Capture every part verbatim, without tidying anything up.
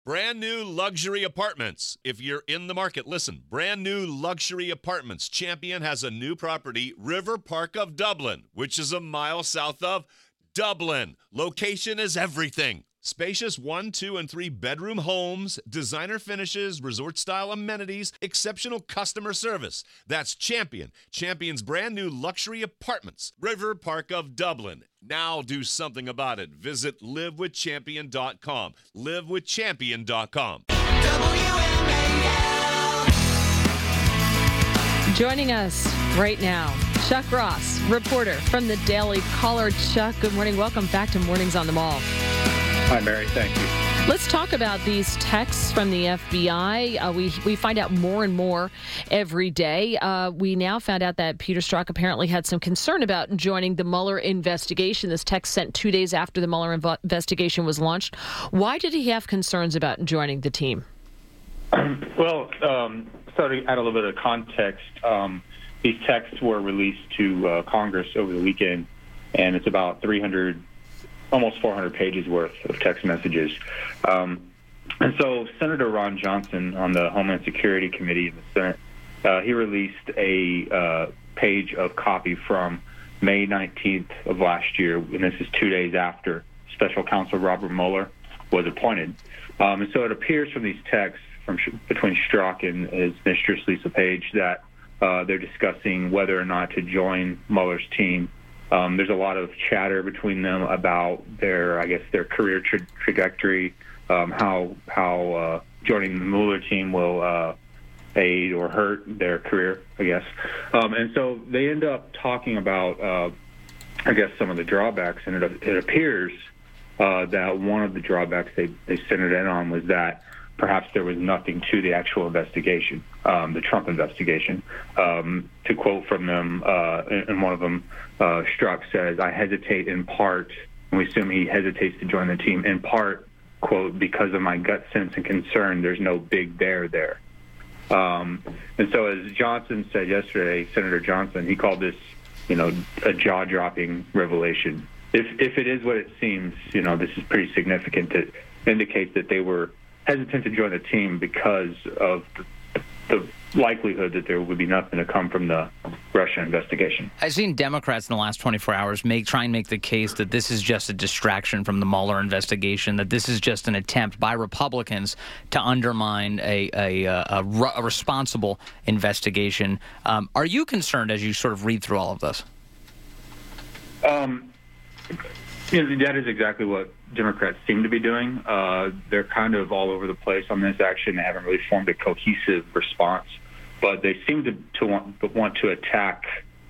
Brand new luxury apartments. If you're in the market, listen. Brand new luxury apartments. Champion has a new property, River Park of Dublin, which is a mile south of Dublin. Location is everything. Spacious one, two, and three bedroom homes, designer finishes, resort-style amenities, exceptional customer service. That's Champion. Champion's brand new luxury apartments. River Park of Dublin. Now do something about it. Visit live with champion dot com. live with champion dot com. Joining us right now, Chuck Ross, reporter from the Daily Caller. Chuck, good morning. Welcome back to Mornings on the Mall. Hi, Mary. Thank you. Let's talk about these texts from the F B I. Uh, we we find out more and more every day. Uh, we now found out that Peter Strzok apparently had some concern about joining the Mueller investigation. This text sent two days after the Mueller inv- investigation was launched. Why did he have concerns about joining the team? Well, um, so to add a little bit of context, um, these texts were released to uh, Congress over the weekend, and it's about three hundred almost four hundred pages worth of text messages. Um, and so Senator Ron Johnson on the Homeland Security Committee in the Senate, uh, he released a uh, page of copy from May nineteenth of last year, and this is two days after Special Counsel Robert Mueller was appointed. Um, and so it appears from these texts from between Strzok and his mistress Lisa Page that uh, they're discussing whether or not to join Mueller's team. Um, there's a lot of chatter between them about their, I guess, their career tra- trajectory, um, how how uh, joining the Mueller team will uh, aid or hurt their career, I guess. Um, and so they end up talking about, uh, I guess, some of the drawbacks, and it, it appears uh, that one of the drawbacks they, they centered in on was that perhaps there was nothing to the actual investigation, um, the Trump investigation. Um, to quote from them, uh, and one of them, uh, Strzok says, "I hesitate in part," and we assume he hesitates to join the team, in part, quote, "because of my gut sense and concern, there's no big bear there." Um, and so as Johnson said yesterday, Senator Johnson, he called this, you know, a jaw-dropping revelation. If, if it is what it seems, you know, this is pretty significant. It indicates that they were hesitant to join the team because of the, the likelihood that there would be nothing to come from the Russia investigation. I've seen Democrats in the last twenty-four hours make try and make the case that this is just a distraction from the Mueller investigation, that this is just an attempt by Republicans to undermine a, a, a, a, a responsible investigation. Um, are you concerned as you sort of read through all of this? Um, you know, that is exactly what Democrats seem to be doing. Uh, they're kind of all over the place on this action. They haven't really formed a cohesive response, but they seem to, to want, want to attack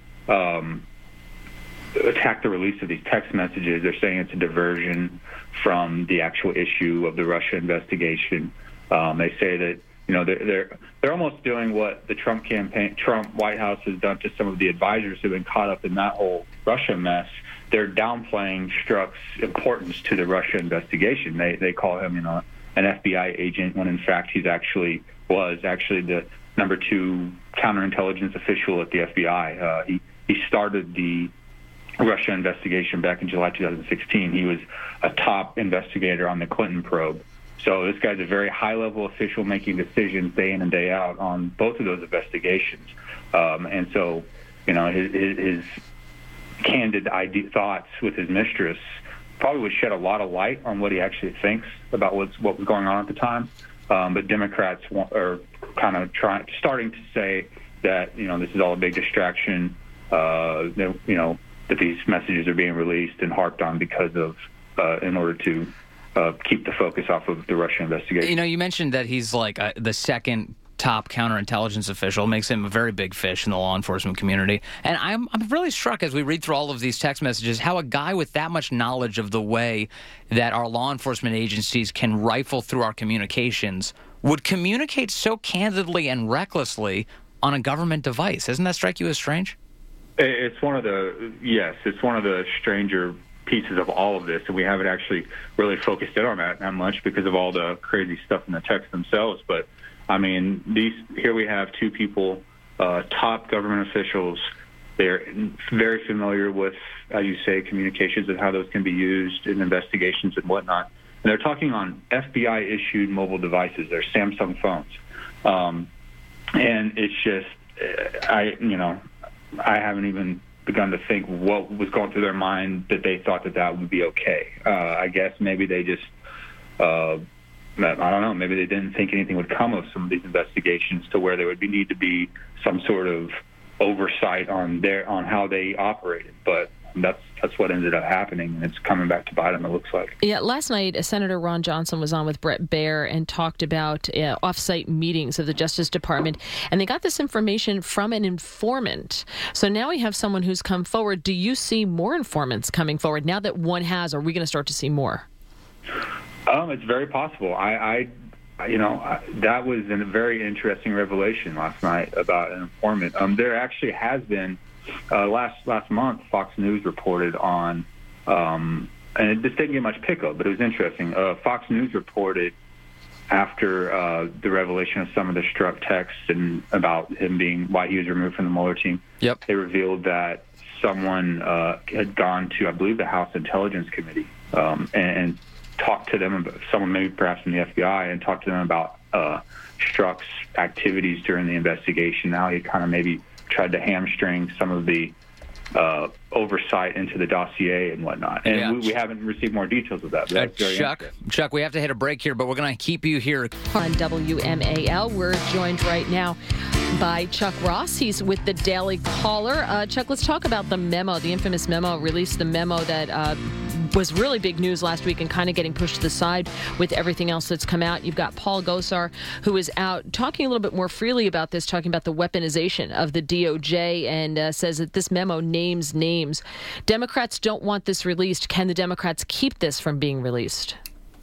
um, attack the release of these text messages. They're saying it's a diversion from the actual issue of the Russia investigation. Um, they say that you know they're, they're they're almost doing what the Trump campaign, Trump White House has done to some of the advisors who've been caught up in that whole Russia mess. They're downplaying Strzok's importance to the Russia investigation. They they call him, you know, an F B I agent when in fact he's actually was actually the number two counterintelligence official at the F B I. Uh, he he started the Russia investigation back in July two thousand sixteen. He was a top investigator on the Clinton probe. So this guy's a very high-level official making decisions day in and day out on both of those investigations. Um, and so, you know, his, his, his candid idea, thoughts with his mistress probably would shed a lot of light on what he actually thinks about what's, what was going on at the time. Um, but Democrats want, are kind of trying, starting to say that, you know, this is all a big distraction, uh, that, you know, that these messages are being released and harped on because of, uh, in order to uh, keep the focus off of the Russia investigation. You know, you mentioned that he's like uh, the second top counterintelligence official, makes him a very big fish in the law enforcement community. And I'm I'm really struck as we read through all of these text messages how a guy with that much knowledge of the way that our law enforcement agencies can rifle through our communications would communicate so candidly and recklessly on a government device. Doesn't that strike you as strange? It's one of the, yes, it's one of the stranger pieces of all of this, and we haven't actually really focused in on that that much because of all the crazy stuff in the text themselves. But I mean, these here we have two people, uh, top government officials. They're very familiar with, as you say, communications and how those can be used in investigations and whatnot. And they're talking on F B I-issued mobile devices. They're Samsung phones. Um, and it's just, I, you know, I haven't even begun to think what was going through their mind that they thought that that would be okay. Uh, I guess maybe they just, uh, I don't know, maybe they didn't think anything would come of some of these investigations to where there would be, need to be some sort of oversight on their on how they operated. But that's that's what ended up happening, and it's coming back to bite them, it looks like. Yeah, last night, Senator Ron Johnson was on with Bret Baier and talked about uh, off-site meetings of the Justice Department, and they got this information from an informant. So now we have someone who's come forward. Do you see more informants coming forward now that one has? Or are we going to start to see more? Um, it's very possible. I, I you know, I, that was a very interesting revelation last night about an informant. Um, there actually has been. Uh, last last month, Fox News reported on, um, and it just didn't get much pickup, but it was interesting. Uh, Fox News reported after uh, the revelation of some of the Strzok texts and about him being why he was removed from the Mueller team. Yep. They revealed that someone uh, had gone to, I believe, the House Intelligence Committee um, and, and talked to them about someone, maybe perhaps from the F B I, and talked to them about uh, Strzok's activities during the investigation. Now he kind of maybe tried to hamstring some of the uh, oversight into the dossier and whatnot. And yeah. we, we haven't received more details of that. But Uh, that's very Chuck, Chuck, we have to hit a break here, but we're going to keep you here. On W M A L, we're joined right now by Chuck Ross. He's with the Daily Caller. Uh, Chuck, let's talk about the memo, the infamous memo, released the memo that uh, was really big news last week and kind of getting pushed to the side with everything else that's come out. You've got Paul Gosar, who is out talking a little bit more freely about this, talking about the weaponization of the D O J, and uh, says that this memo names names. Democrats don't want this released. Can the Democrats keep this from being released?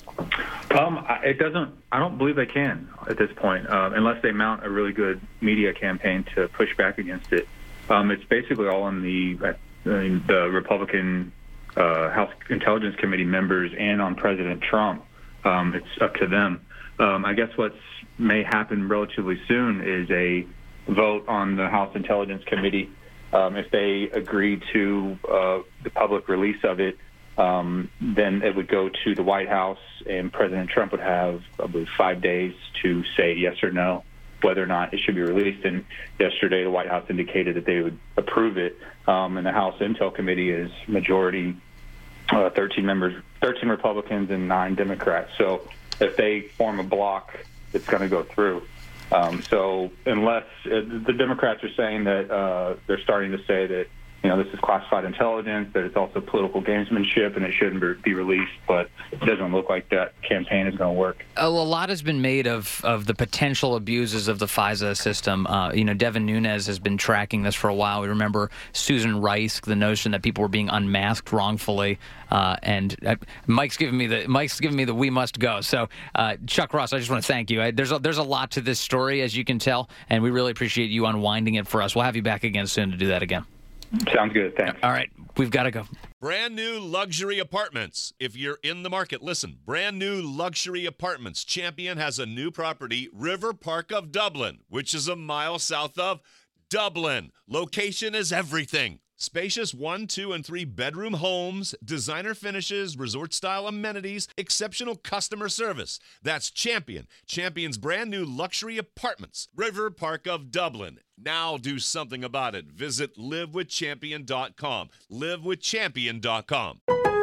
Um, it doesn't. I don't believe they can at this point, uh, unless they mount a really good media campaign to push back against it. Um, it's basically all on the uh, the Republican uh, House Intelligence Committee members and on President Trump. Um, it's up to them. Um, I guess what may happen relatively soon is a vote on the House Intelligence Committee. Um, if they agree to uh, the public release of it, Um, then it would go to the White House, and President Trump would have, I believe, five days to say yes or no whether or not it should be released. And yesterday, the White House indicated that they would approve it. Um, and the House Intel Committee is majority uh, thirteen members, thirteen Republicans and nine Democrats. So if they form a block, it's going to go through. Um, so unless uh, the Democrats are saying that uh, they're starting to say that, you know, this is classified intelligence, that it's also political gamesmanship, and it shouldn't be released. But it doesn't look like that campaign is going to work. A lot has been made of, of the potential abuses of the FISA system. Uh, you know, Devin Nunes has been tracking this for a while. We remember Susan Rice, the notion that people were being unmasked wrongfully. Uh, and uh, Mike's giving me the Mike's giving me the we must go. So, uh, Chuck Ross, I just want to thank you. I, there's a, there's a lot to this story, as you can tell, and we really appreciate you unwinding it for us. We'll have you back again soon to do that again. Sounds good. Thanks. All right. We've got to go. Brand new luxury apartments. If you're in the market, listen. Brand new luxury apartments. Champion has a new property, River Park of Dublin, which is a mile south of Dublin. Location is everything. Spacious one, two, and three bedroom homes, designer finishes, resort-style amenities, exceptional customer service. That's Champion. Champion's brand new luxury apartments, River Park of Dublin. Now do something about it. Visit live with champion dot com. live with champion dot com.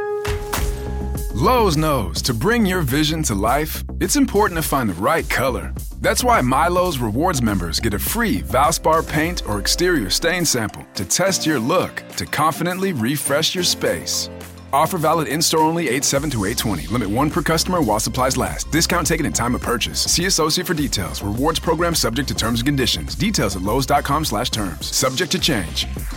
Lowe's knows to bring your vision to life, it's important to find the right color. That's why MyLowe's Rewards members get a free Valspar paint or exterior stain sample to test your look to confidently refresh your space. Offer valid in-store only eight seven to eight twenty. Limit one per customer while supplies last. Discount taken in time of purchase. See associate for details. Rewards program subject to terms and conditions. Details at lowes dot com slash terms. Subject to change.